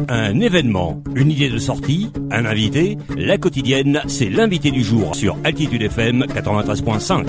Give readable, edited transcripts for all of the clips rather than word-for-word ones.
Un événement, une idée de sortie, un invité, la quotidienne, c'est l'invité du jour sur Altitude FM 93.5.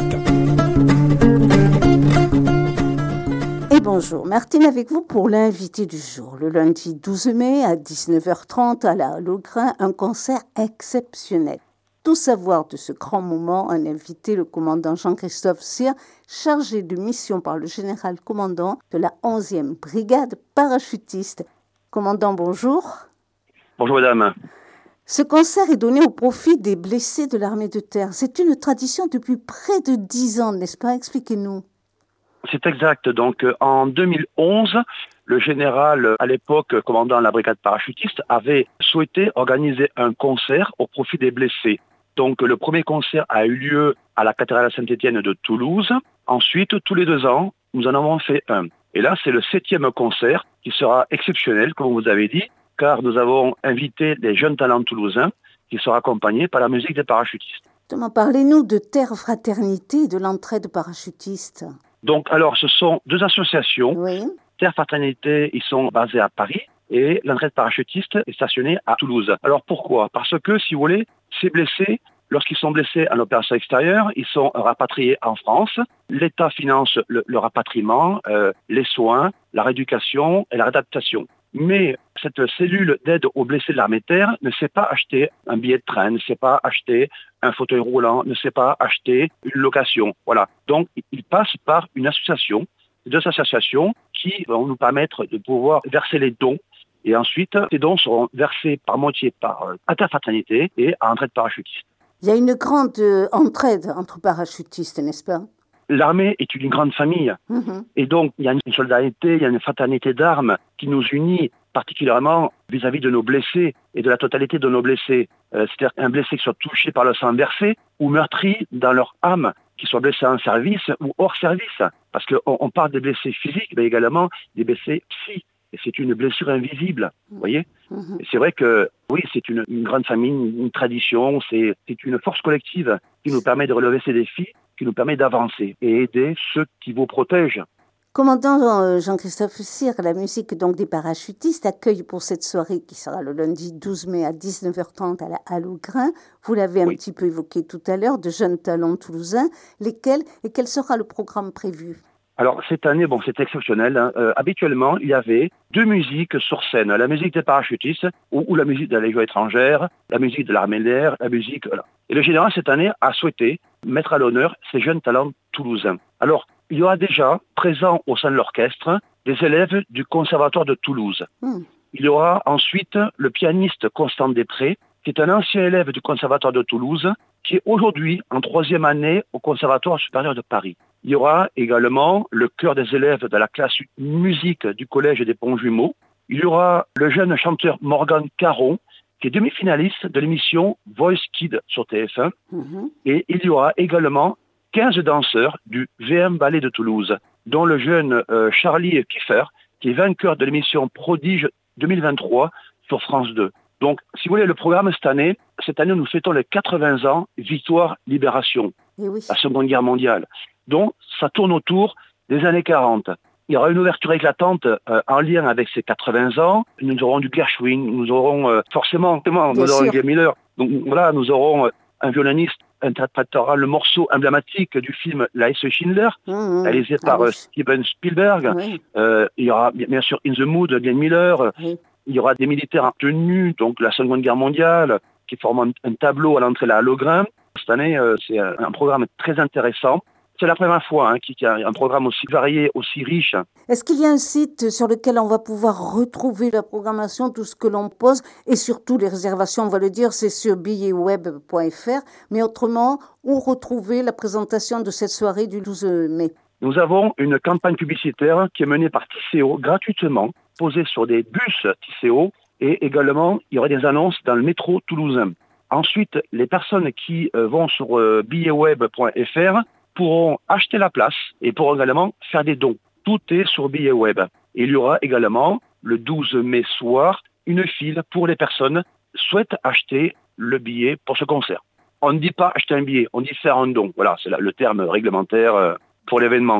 Et bonjour, Martine avec vous pour l'invité du jour. Le lundi 12 mai à 19h30 à la Halograin, un concert exceptionnel. Tout savoir de ce grand moment, un invité, le commandant Jean-Christophe Cyr, chargé de mission par le général commandant de la 11e brigade parachutiste. Commandant, bonjour. Bonjour madame. Ce concert est donné au profit des blessés de l'armée de terre. C'est une tradition depuis près de 10 ans, n'est-ce pas? Expliquez-nous. C'est exact. Donc en 2011, le général, à l'époque commandant de la brigade parachutiste, avait souhaité organiser un concert au profit des blessés. Donc le premier concert a eu lieu à la cathédrale Saint-Étienne de Toulouse. Ensuite, tous les 2 ans, nous en avons fait un. Et là, c'est le 7e concert qui sera exceptionnel, comme vous avez dit, car nous avons invité des jeunes talents toulousains qui seront accompagnés par la musique des parachutistes. Parlez-nous de Terre Fraternité et de l'entraide parachutiste. Donc, alors, ce sont 2 associations. Oui. Terre Fraternité, ils sont basés à Paris et l'entraide parachutiste est stationnée à Toulouse. Alors, pourquoi? Parce que, si vous voulez, ces blessés, lorsqu'ils sont blessés en opération extérieure, ils sont rapatriés en France. L'État finance le rapatriement, les soins, la rééducation et la réadaptation. Mais cette cellule d'aide aux blessés de l'armée de terre ne sait pas acheter un billet de train, ne sait pas acheter un fauteuil roulant, ne sait pas acheter une location. Voilà. Donc, il passe par une association, 2 associations qui vont nous permettre de pouvoir verser les dons. Et ensuite, ces dons seront versés par moitié à Terre Fraternité et à Entraide Parachutiste. Il y a une grande entraide entre parachutistes, n'est-ce pas? L'armée est une grande famille. Et donc, il y a une solidarité, il y a une fraternité d'armes qui nous unit particulièrement vis-à-vis de nos blessés et de la totalité de nos blessés. C'est-à-dire un blessé qui soit touché par le sang versé ou meurtri dans leur âme, qui soit blessé en service ou hors service. Parce qu'on parle des blessés physiques, mais également des blessés psy. Et c'est une blessure invisible, vous voyez. Et c'est vrai que, oui, c'est une grande famille, une tradition, c'est une force collective qui nous permet de relever ces défis, qui nous permet d'avancer et aider ceux qui vous protègent. Commandant Jean-Christophe Cyr, la musique donc des parachutistes accueille pour cette soirée qui sera le lundi 12 mai à 19h30 à la Halograin. Vous l'avez un petit peu évoqué tout à l'heure, de jeunes talents toulousains. Lesquels et quel sera le programme prévu? Alors cette année, c'est exceptionnel. Habituellement, il y avait 2 musiques sur scène. La musique des parachutistes ou la musique de la Légion étrangère, la musique de l'armée de l'air, la musique... Voilà. Et le général, cette année, a souhaité mettre à l'honneur ces jeunes talents toulousains. Alors, il y aura déjà présent au sein de l'orchestre des élèves du Conservatoire de Toulouse. Il y aura ensuite le pianiste Constant Després, qui est un ancien élève du Conservatoire de Toulouse, qui est aujourd'hui en 3e année au Conservatoire supérieur de Paris. Il y aura également le chœur des élèves de la classe musique du Collège des Ponts-Jumeaux. Il y aura le jeune chanteur Morgan Caron, qui est demi-finaliste de l'émission Voice Kid sur TF1. Et il y aura également 15 danseurs du VM Ballet de Toulouse, dont le jeune Charlie Kiefer, qui est vainqueur de l'émission Prodige 2023 sur France 2. Donc, si vous voulez, le programme cette année, nous fêtons les 80 ans Victoire-Libération, la Seconde Guerre mondiale. Donc, ça tourne autour des années 40. Il y aura une ouverture éclatante en lien avec ces 80 ans. Nous aurons du Gershwin, nous aurons forcément Glenn Miller. Donc voilà, nous aurons un violoniste interprétera le morceau emblématique du film La S. Schindler, réalisé par Steven Spielberg. Il y aura bien sûr In the Mood de Glenn Miller. Il y aura des militaires en tenue, donc la Seconde Guerre mondiale, qui forment un tableau à l'entrée de la Halograin. Cette année, c'est un programme très intéressant. C'est la première fois qu'il y a un programme aussi varié, aussi riche. Est-ce qu'il y a un site sur lequel on va pouvoir retrouver la programmation, tout ce que l'on pose, et surtout les réservations, on va le dire, c'est sur billetweb.fr. Mais autrement, où retrouver la présentation de cette soirée du 12 mai? Nous avons une campagne publicitaire qui est menée par Tisséo gratuitement, posée sur des bus Tisséo, et également, il y aura des annonces dans le métro toulousain. Ensuite, les personnes qui vont sur billetweb.fr pourront acheter la place et pourront également faire des dons. Tout est sur billet web. Et il y aura également, le 12 mai soir, une file pour les personnes qui souhaitent acheter le billet pour ce concert. On ne dit pas acheter un billet, on dit faire un don. Voilà, c'est le terme réglementaire pour l'événement, quoi.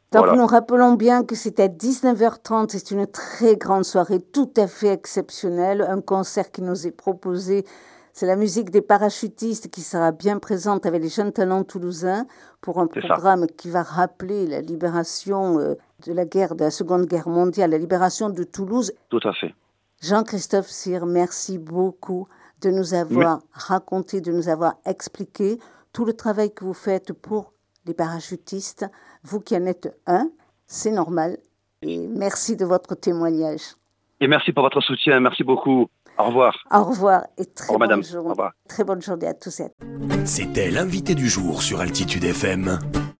Donc Voilà. nous rappelons bien que c'est à 19h30, c'est une très grande soirée, tout à fait exceptionnelle, un concert qui nous est proposé. C'est la musique des parachutistes qui sera bien présente avec les jeunes talents toulousains pour un programme qui va rappeler la libération de la Seconde Guerre mondiale, la libération de Toulouse. Tout à fait. Jean-Christophe Cyr, merci beaucoup de nous avoir raconté, de nous avoir expliqué tout le travail que vous faites pour les parachutistes. Vous qui en êtes un, c'est normal. Et merci de votre témoignage. Et merci pour votre soutien. Merci beaucoup. Au revoir. Au revoir et très bonne madame. journée. Au revoir. Très bonne journée à tous et à toutes. C'était l'invité du jour sur Altitude FM.